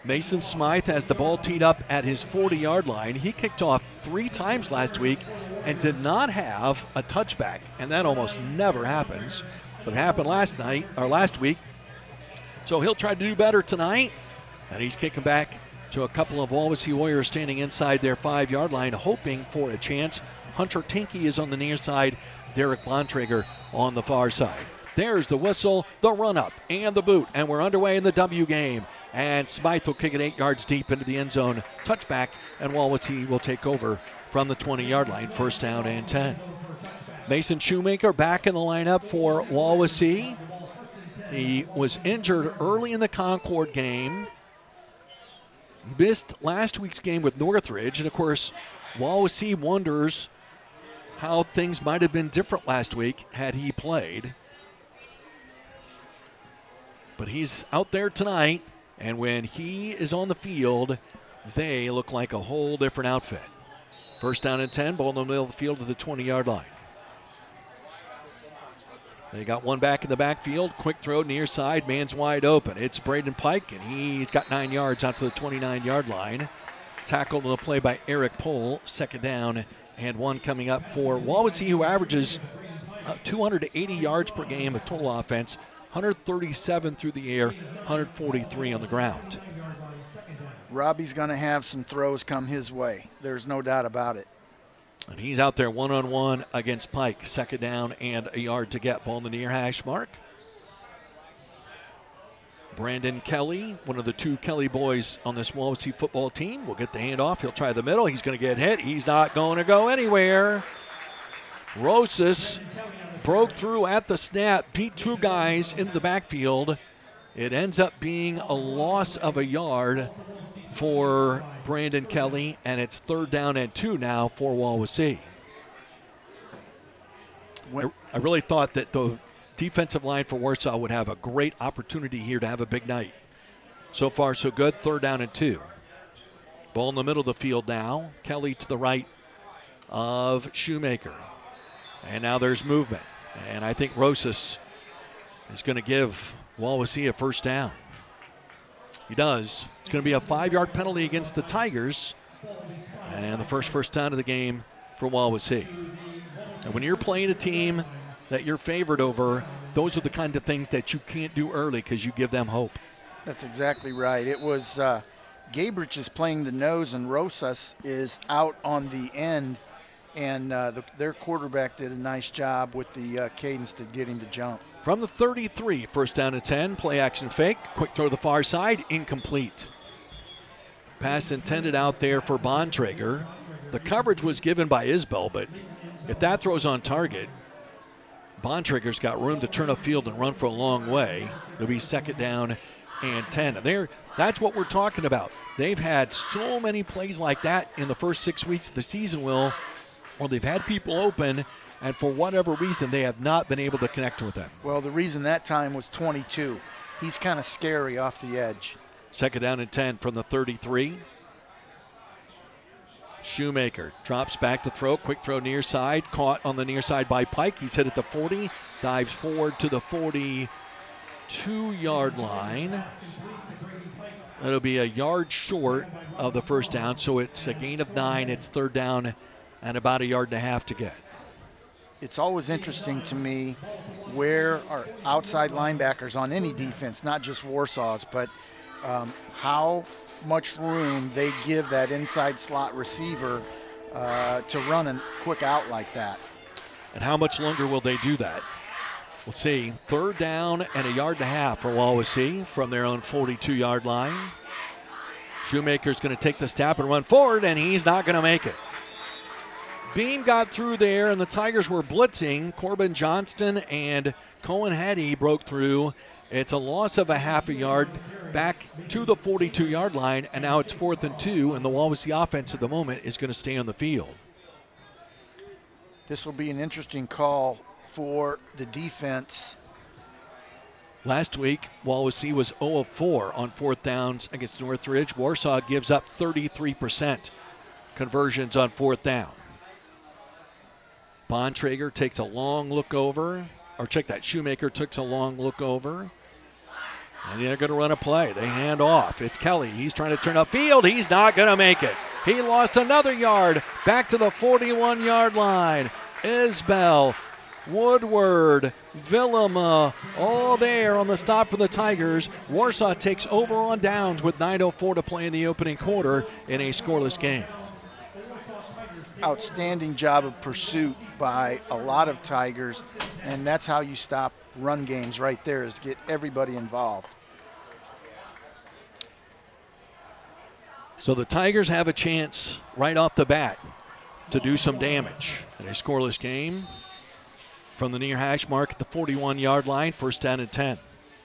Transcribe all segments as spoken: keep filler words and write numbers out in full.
Mason Smythe has the ball teed up at his forty-yard line. He kicked off three times last week and did not have a touchback, and that almost never happens. But it happened last night or last week. So he'll try to do better tonight, and he's kicking back to a couple of Wawasee Warriors standing inside their five-yard line, hoping for a chance. Hunter Tinky is on the near side, Derek Bontrager on the far side. There's the whistle, the run-up, and the boot, and we're underway in the W game. And Smythe will kick it eight yards deep into the end zone. Touchback, and Wawasee will take over from the twenty-yard line, first down and ten. Mason Shoemaker back in the lineup for Wawasee. He was injured early in the Concord game. Missed last week's game with Northridge, and of course, Wawasee wonders how things might have been different last week had he played. But he's out there tonight, and when he is on the field, they look like a whole different outfit. First down and ten, ball in the middle of the field to the twenty-yard line. They got one back in the backfield. Quick throw near side, man's wide open. It's Braden Pike, and he's got nine yards out to the twenty-nine-yard line. Tackled on the play by Eric Pohl. Second down and one coming up for Wawasee, who averages uh, two hundred eighty yards per game of total offense, one hundred thirty-seven through the air, one hundred forty-three on the ground. Robbie's going to have some throws come his way. There's no doubt about it. And he's out there one-on-one against Pike. Second down and a yard to get. Ball in the near hash mark. Brandon Kelly, one of the two Kelly boys on this Wawasee football team, will get the handoff. He'll try the middle. He's going to get hit. He's not going to go anywhere. Rosas broke through at the snap, beat two guys into the backfield. It ends up being a loss of a yard for Brandon Kelly, and it's third down and two now for Wawasee. I, I really thought that the defensive line for Warsaw would have a great opportunity here to have a big night. So far, so good. Third down and two. Ball in the middle of the field now. Kelly to the right of Shoemaker. And now there's movement. And I think Rosas is going to give Wawasee a first down. He does. It's going to be a five-yard penalty against the Tigers. And the first first down of the game for Wawasee. And when you're playing a team that you're favored over, those are the kind of things that you can't do early because you give them hope. That's exactly right. It was uh, Gabrich is playing the nose and Rosas is out on the end. And uh, the, their quarterback did a nice job with the uh, cadence to get him to jump. From the thirty-three, first down to ten, play action fake, quick throw to the far side, incomplete. Pass intended out there for Bontrager. The coverage was given by Isbell, but if that throw's on target, Bontrager's got room to turn upfield and run for a long way. It'll be second down and ten. And there, that's what we're talking about. They've had so many plays like that in the first six weeks of the season, Will, where they've had people open, and for whatever reason, they have not been able to connect with them. Well, the reason that time was twenty-two. He's kind of scary off the edge. Second down and ten from the thirty-three. Shoemaker drops back to throw. Quick throw near side. Caught on the near side by Pike. He's hit at the forty. Dives forward to the forty-two-yard line. It'll be a yard short of the first down, so it's a gain of nine. It's third down and about a yard and a half to get. It's always interesting to me where our outside linebackers on any defense, not just Warsaw's, but um, how much room they give that inside slot receiver uh, to run a quick out like that. And how much longer will they do that? We'll see. Third down and a yard and a half for Wawasee from their own forty-two-yard line. Shoemaker's going to take the step and run forward, and he's not going to make it. Beam got through there, and the Tigers were blitzing. Corbin Johnston and Cohen Hattie broke through. It's a loss of a half a yard back to the forty-two-yard line, and now it's fourth and two, and the Wawasee offense at the moment is going to stay on the field. This will be an interesting call for the defense. Last week, Wawasee was zero of four on fourth downs against Northridge. Warsaw gives up thirty-three percent conversions on fourth down. Bontrager takes a long look over, or check that, Shoemaker takes a long look over. And they're going to run a play. They hand off. It's Kelly. He's trying to turn upfield. He's not going to make it. He lost another yard back to the forty-one-yard line. Isbell, Woodward, Villama, all there on the stop for the Tigers. Warsaw takes over on downs with nine oh four to play in the opening quarter in a scoreless game. Outstanding job of pursuit by a lot of Tigers, and that's how you stop run games right there, is get everybody involved. So the Tigers have a chance right off the bat to do some damage in a scoreless game from the near hash mark at the forty-one-yard line, first down and ten.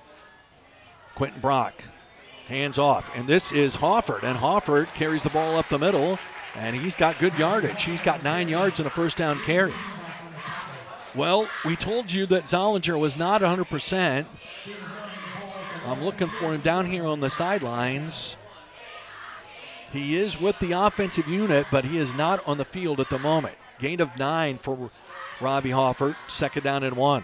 Quentin Brock hands off, and this is Hofford, and Hofford carries the ball up the middle, and he's got good yardage. He's got nine yards and a first down carry. Well, we told you that Zollinger was not one hundred percent. I'm looking for him down here on the sidelines. He is with the offensive unit, but he is not on the field at the moment. Gain of nine for Robbie Hofford, second down and one.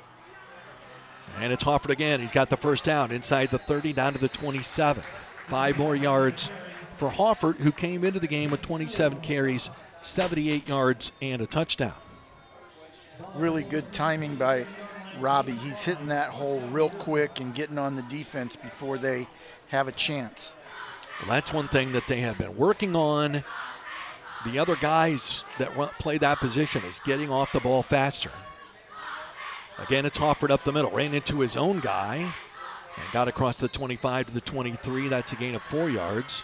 And it's Hofford again. He's got the first down inside the thirty, down to the twenty-seven. Five more yards for Hofford, who came into the game with twenty-seven carries, seventy-eight yards, and a touchdown. Really good timing by Robbie. He's hitting that hole real quick and getting on the defense before they have a chance. Well, that's one thing that they have been working on. The other guys that run, play that position is getting off the ball faster. Again, it's Hofford up the middle. Ran into his own guy and got across the twenty-five to the twenty-three. That's a gain of four yards.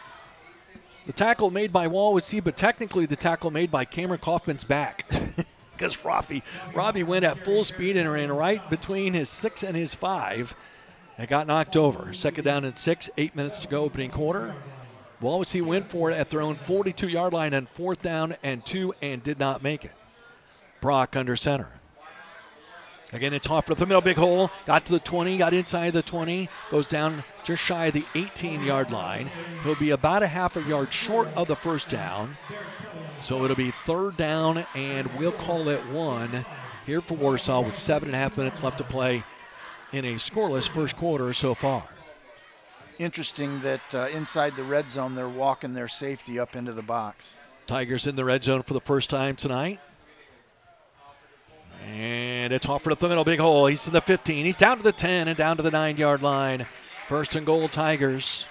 The tackle made by Wawasee, but technically the tackle made by Cameron Kaufman's back. Because Robbie, Robbie went at full speed and ran right between his six and his five and got knocked over. Second down and six, eight minutes to go, opening quarter. Wawasee went for it at their own forty-two-yard line on fourth down and two and did not make it. Brock under center. Again, it's Hofford up the middle, big hole. Got to the twenty, got inside the twenty, goes down just shy of the eighteen-yard line. He'll be about a half a yard short of the first down. So it'll be third down, and we'll call it one here for Warsaw with seven and a half minutes left to play in a scoreless first quarter so far. Interesting that uh, inside the red zone, they're walking their safety up into the box. Tigers in the red zone for the first time tonight. And it's Hofford up the middle, big hole. He's to the fifteen. He's down to the ten and down to the nine-yard line. First and goal, Tigers.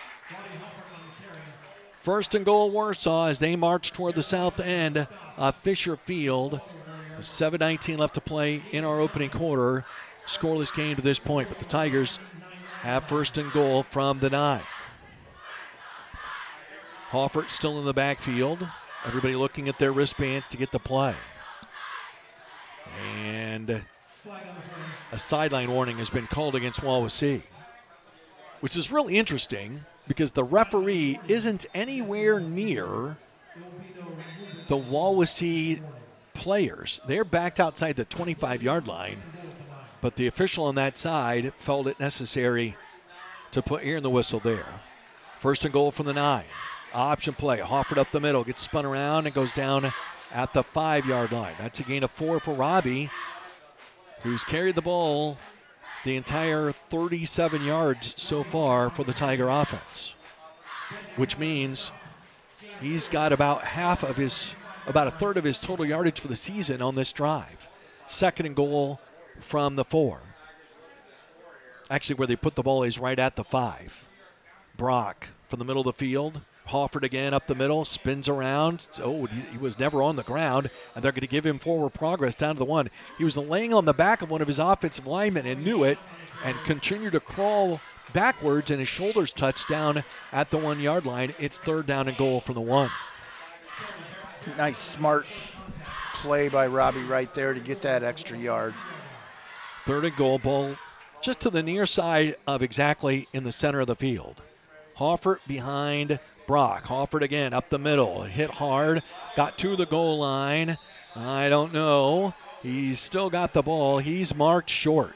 First and goal, Warsaw, as they march toward the south end of Fisher Field. seven nineteen left to play in our opening quarter. Scoreless game to this point, but the Tigers have first and goal from the nine. Hofford still in the backfield. Everybody looking at their wristbands to get the play. And a sideline warning has been called against Wawasee, which is really interesting because the referee isn't anywhere near the Wawasee players. They're backed outside the twenty-five-yard line, but the official on that side felt it necessary to put ear in the whistle there. First and goal from the nine. Option play. Hofford up the middle, gets spun around and goes down at the five-yard line. That's a gain of four for Robbie, who's carried the ball the entire thirty-seven yards so far for the Tiger offense, which means he's got about half of his, about a third of his total yardage for the season on this drive. Second and goal from the four. Actually, where they put the ball is right at the five. Brock from the middle of the field. Hofford again up the middle, spins around. Oh, he, he was never on the ground, and they're going to give him forward progress down to the one. He was laying on the back of one of his offensive linemen and knew it, and continued to crawl backwards, and his shoulders touched down at the one-yard line. It's third down and goal from the one. Nice, smart play by Robbie right there to get that extra yard. Third and goal, ball just to the near side of exactly in the center of the field. Hofford behind Brock. Hofford again up the middle, hit hard, got to the goal line. I don't know. He's still got the ball. He's marked short.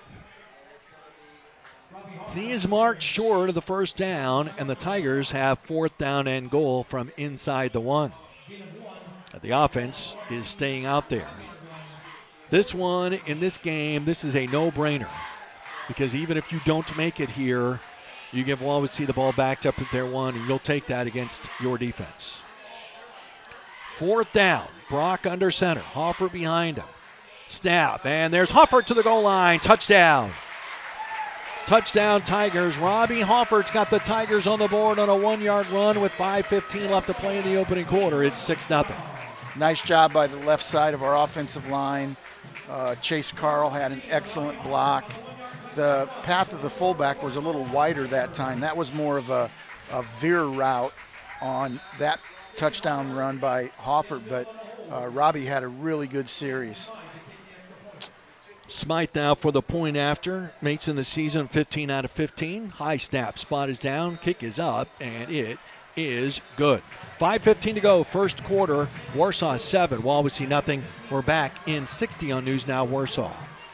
He's marked short of the first down, and the Tigers have fourth down and goal from inside the one. The offense is staying out there. This one in this game, this is a no-brainer. because even if you don't make it here, you give Wawasee the ball backed up at their one, and you'll take that against your defense. Fourth down, Brock under center, Hoffert behind him. Snap, and there's Hoffert to the goal line, touchdown. Touchdown Tigers. Robbie Hoffert's got the Tigers on the board on a one-yard run with five fifteen left to play in the opening quarter. It's six nothing. Nice job by the left side of our offensive line. Uh, Chase Carl had an excellent block. The path of the fullback was a little wider that time. That was more of a, a veer route on that touchdown run by Hoffert, but uh, Robbie had a really good series. Smythe now for the point after. Mates in the season, fifteen out of fifteen. High snap, spot is down, kick is up, and it is good. five fifteen to go, first quarter. Warsaw seven, Wawasee nothing. We're back in sixty on News Now Warsaw.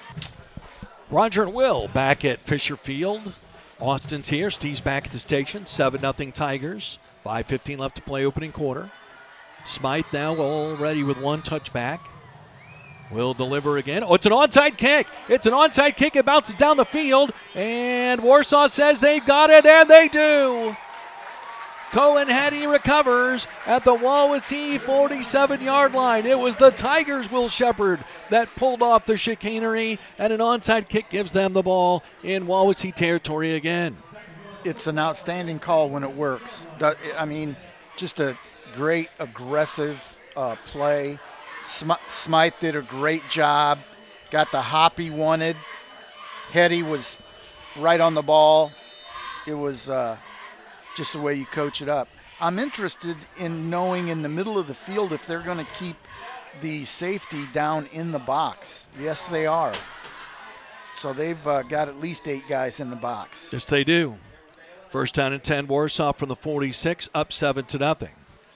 Roger and Will back at Fisher Field. Austin's here, Steve's back at the station. seven nothing Tigers. five fifteen left to play opening quarter. Smythe now already with one touchback. Will deliver again. Oh, it's an onside kick. It's an onside kick. It bounces down the field, and Warsaw says they've got it, and they do. Cohen Hattie recovers at the Wawasee forty-seven-yard line. It was the Tigers' Will Shepard that pulled off the chicanery, and an onside kick gives them the ball in Wawasee territory again. It's an outstanding call when it works. I mean, just a great aggressive uh, play. Smythe did a great job, got the hop he wanted. Hetty was right on the ball. It was uh, just the way you coach it up. I'm interested in knowing in the middle of the field if they're going to keep the safety down in the box. Yes, they are. So they've uh, got at least eight guys in the box. Yes, they do. First down and ten, Warsaw from the forty-six, up seven to nothing.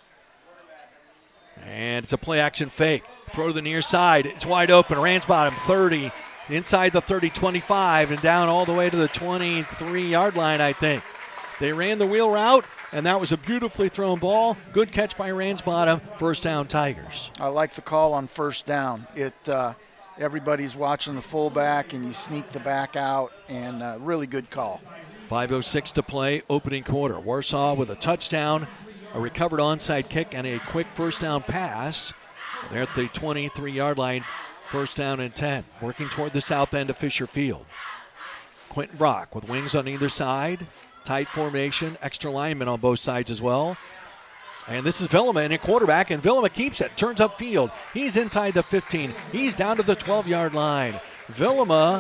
And it's a play action fake. Throw to the near side. It's wide open. Ransbottom thirty. Inside the thirty, twenty-five, and down all the way to the twenty-three-yard line, I think. They ran the wheel route, and that was a beautifully thrown ball. Good catch by Ransbottom. First down, Tigers. I like the call on first down. It uh, everybody's watching the fullback, and you sneak the back out, and uh, really good call. five oh six to play, opening quarter. Warsaw with a touchdown, a recovered onside kick, and a quick first down pass. They're at the twenty-three-yard line, first down and ten. Working toward the south end of Fisher Field. Quentin Brock with wings on either side. Tight formation, extra linemen on both sides as well. And this is Villama in a quarterback, and Villama keeps it, turns upfield. He's inside the fifteen. He's down to the twelve-yard line. Villama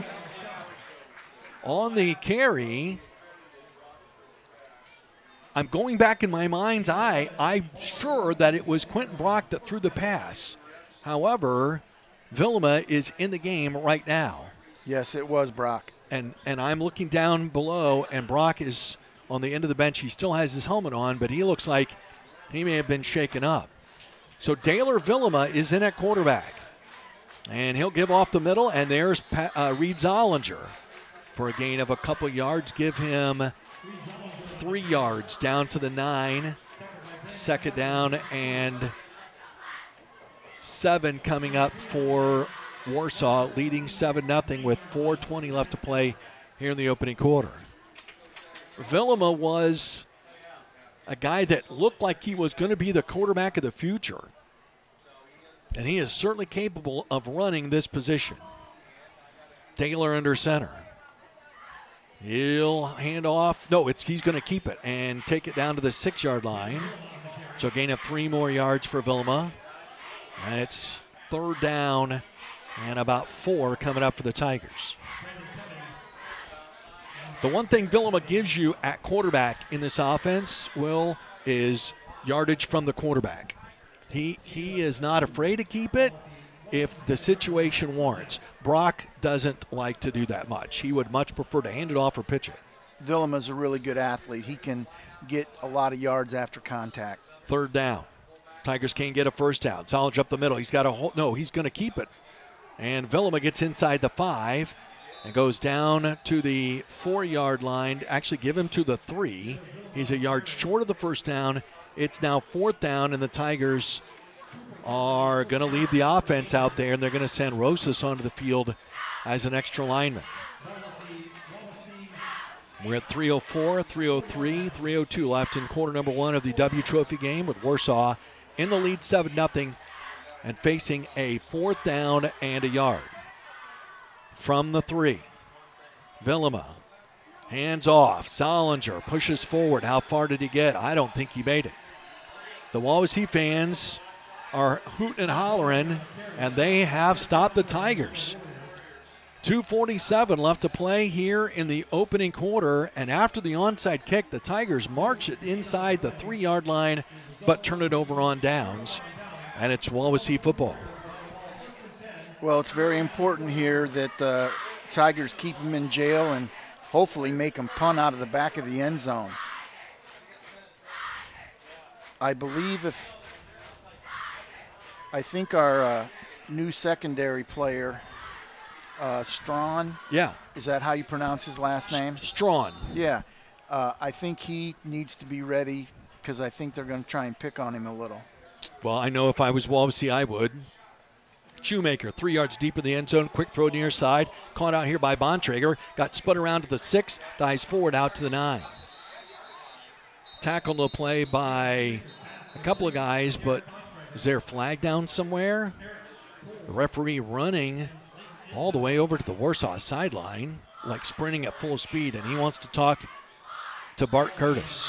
on the carry. I'm going back in my mind's eye. I'm sure that it was Quentin Brock that threw the pass. However, Villama is in the game right now. Yes, it was Brock. And and I'm looking down below, and Brock is on the end of the bench. He still has his helmet on, but he looks like he may have been shaken up. So Daylor Villama is in at quarterback. And he'll give off the middle, and there's uh, Reed Zollinger for a gain of a couple yards. Give him three yards down to the nine. Second down and seven coming up for Warsaw, leading seven nothing with four twenty left to play here in the opening quarter. Villama was a guy that looked like he was going to be the quarterback of the future. And he is certainly capable of running this position. Taylor under center. He'll hand off. No, it's he's going to keep it and take it down to the six-yard line. So gain of three more yards for Villama. And it's third down and about four coming up for the Tigers. The one thing Villama gives you at quarterback in this offense, Will, is yardage from the quarterback. He he is not afraid to keep it if the situation warrants. Brock doesn't like to do that much. He would much prefer to hand it off or pitch it. Villama's a really good athlete. He can get a lot of yards after contact. Third down. Tigers can't get a first down. Zollinger up the middle. He's got a hold. No, he's going to keep it. And Villama gets inside the five and goes down to the four-yard line. Actually, give him to the three. He's a yard short of the first down. It's now fourth down, and the Tigers are going to leave the offense out there, and they're going to send Rosas onto the field as an extra lineman. We're at three oh four, three oh three, three oh two left in quarter number one of the W Trophy game, with Warsaw in the lead seven nothing and facing a fourth down and a yard. From the three, Vilima, hands off. Zollinger pushes forward. How far did he get? I don't think he made it. The Wawasee fans are hooting and hollering, and they have stopped the Tigers. two forty-seven left to play here in the opening quarter, and after the onside kick, the Tigers march it inside the three-yard line, but turn it over on downs, and it's Wawasee football. Well, it's very important here that the Tigers keep them in jail and hopefully make them punt out of the back of the end zone. I believe if, I think our uh, new secondary player, Uh, Strawn. Yeah. Is that how you pronounce his last name? Strawn. Yeah. Uh, I think he needs to be ready because I think they're going to try and pick on him a little. Well, I know if I was Wawasee, I would. Shoemaker, three yards deep in the end zone. Quick throw near side. Caught out here by Bontrager. Got spun around to the six. Dives forward out to the nine. Tackle to play by a couple of guys, but is there a flag down somewhere? The referee running all the way over to the Warsaw sideline, like sprinting at full speed, and he wants to talk to Bart Curtis.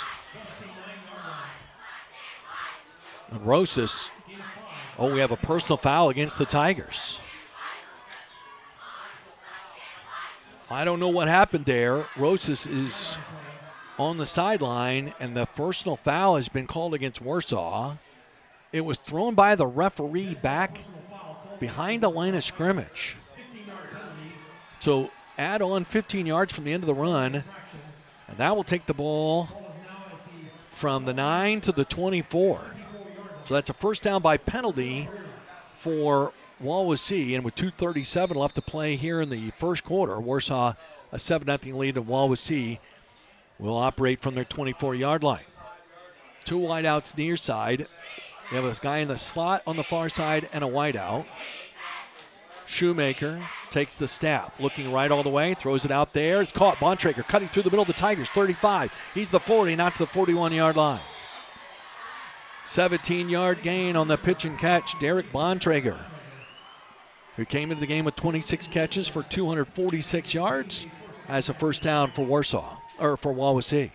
And Rosas, oh, we have a personal foul against the Tigers. I don't know what happened there. Rosas is on the sideline, and the personal foul has been called against Warsaw. It was thrown by the referee back behind the line of scrimmage. So add on fifteen yards from the end of the run, and that will take the ball from the nine to the twenty-four. So that's a first down by penalty for Wawasee, and with two thirty-seven left to play here in the first quarter, Warsaw a seven nothing lead, and Wawasee will operate from their twenty-four-yard line. Two wideouts near side. We have a guy in the slot on the far side and a wideout. Shoemaker takes the snap, looking right all the way, throws it out there. It's caught. Bontrager cutting through the middle of the Tigers, thirty-five. He's the forty, not to the forty-one-yard line. seventeen-yard gain on the pitch and catch. Derek Bontrager, who came into the game with twenty-six catches for two hundred forty-six yards, has a first down for Warsaw, or for Wawasee.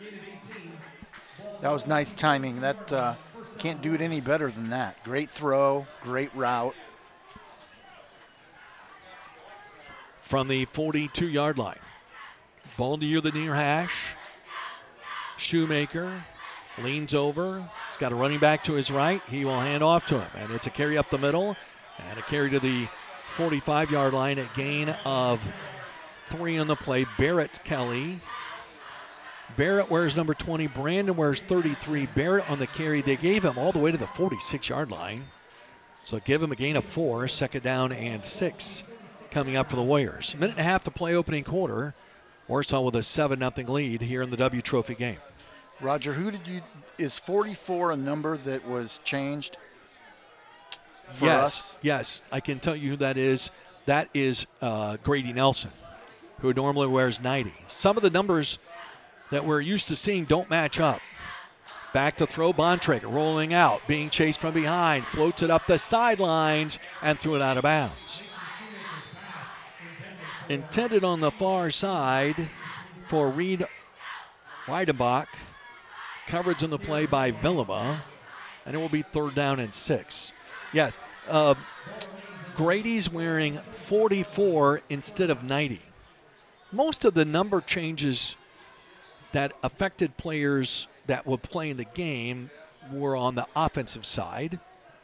That was nice timing. That uh, can't do it any better than that. Great throw, great route. From the forty-two-yard line. Ball near the near hash. Shoemaker leans over. He's got a running back to his right. He will hand off to him. And it's a carry up the middle. And a carry to the forty-five-yard line. A gain of three on the play. Barrett Kelly. Barrett wears number twenty. Brandon wears thirty-three. Barrett on the carry. They gave him all the way to the forty-six-yard line. So give him a gain of four. Second down and six coming up for the Warriors. A minute and a half to play opening quarter. Warsaw with a seven nothing lead here in the W Trophy game. Roger, who did you, is forty-four a number that was changed for yes, us? Yes, I can tell you who that is. That is uh, Grady Nelson, who normally wears ninety. Some of the numbers that we're used to seeing don't match up. Back to throw, Bontrager rolling out, being chased from behind, floats it up the sidelines and threw it out of bounds. Intended on the far side for Reed Weidenbach. Coverage on the play by Vilima, and it will be third down and six. Yes, uh, Grady's wearing forty-four instead of ninety. Most of the number changes that affected players that would play in the game were on the offensive side.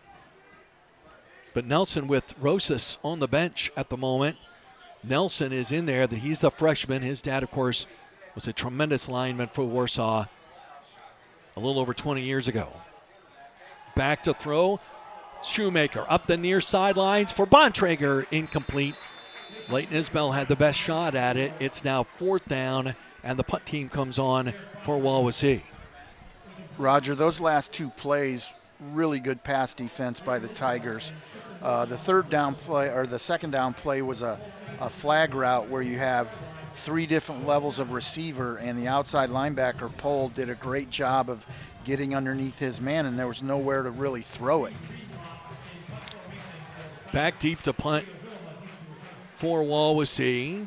But Nelson with Rosas on the bench at the moment. Nelson is in there. He's the freshman. His dad, of course, was a tremendous lineman for Warsaw a little over twenty years ago. Back to throw. Shoemaker up the near sidelines for Bontrager. Incomplete. Leighton Isbell had the best shot at it. It's now fourth down, and the punt team comes on for Wawasee. Roger, those last two plays, really good pass defense by the Tigers. Uh, the third down play, or the second down play, was a, a flag route where you have three different levels of receiver, and the outside linebacker, Pohl, did a great job of getting underneath his man, and there was nowhere to really throw it. Back deep to punt for Wawasee.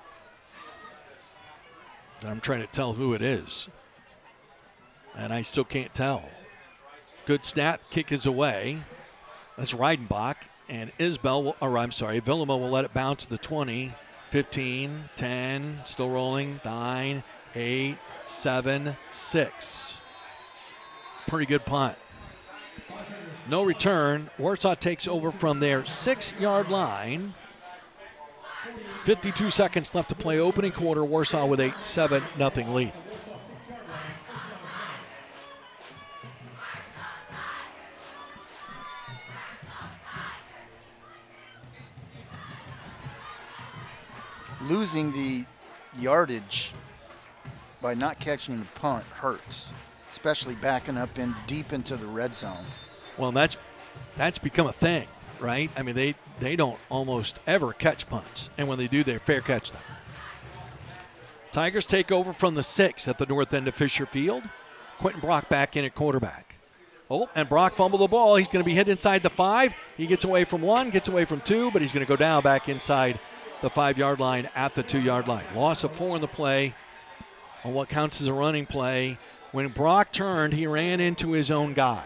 I'm trying to tell who it is, and I still can't tell. Good snap, kick is away. That's Reidenbach, and Isbell, will, or I'm sorry, Villama will let it bounce to the twenty, fifteen, ten, still rolling, nine, eight, seven, six. Pretty good punt. No return. Warsaw takes over from their six-yard line. fifty-two seconds left to play opening quarter. Warsaw with a seven nothing lead. Losing the yardage by not catching the punt hurts, especially backing up in deep into the red zone. Well, that's that's become a thing, right? I mean, they, they don't almost ever catch punts, and when they do, they fair catch them. Tigers take over from the six at the north end of Fisher Field. Quentin Brock back in at quarterback. Oh, and Brock fumbled the ball. He's going to be hit inside the five. He gets away from one, gets away from two, but he's going to go down back inside the five-yard line at the two-yard line. Loss of four in the play on what counts as a running play. When Brock turned, he ran into his own guy.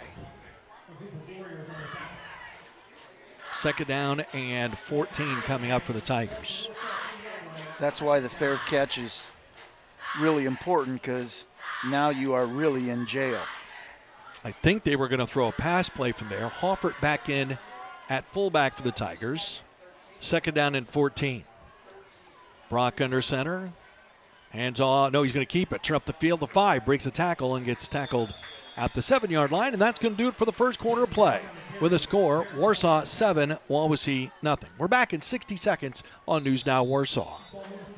Second down and fourteen coming up for the Tigers. That's why the fair catch is really important, because now you are really in jail. I think they were going to throw a pass play from there. Hoffert back in at fullback for the Tigers. Second down and fourteen. Brock under center. Hands off. No, he's going to keep it. Turn up the field to five. Breaks a tackle and gets tackled at the seven-yard line. And that's going to do it for the first quarter of play. With a score, Warsaw seven, Wawasee nothing. We're back in sixty seconds on News Now Warsaw.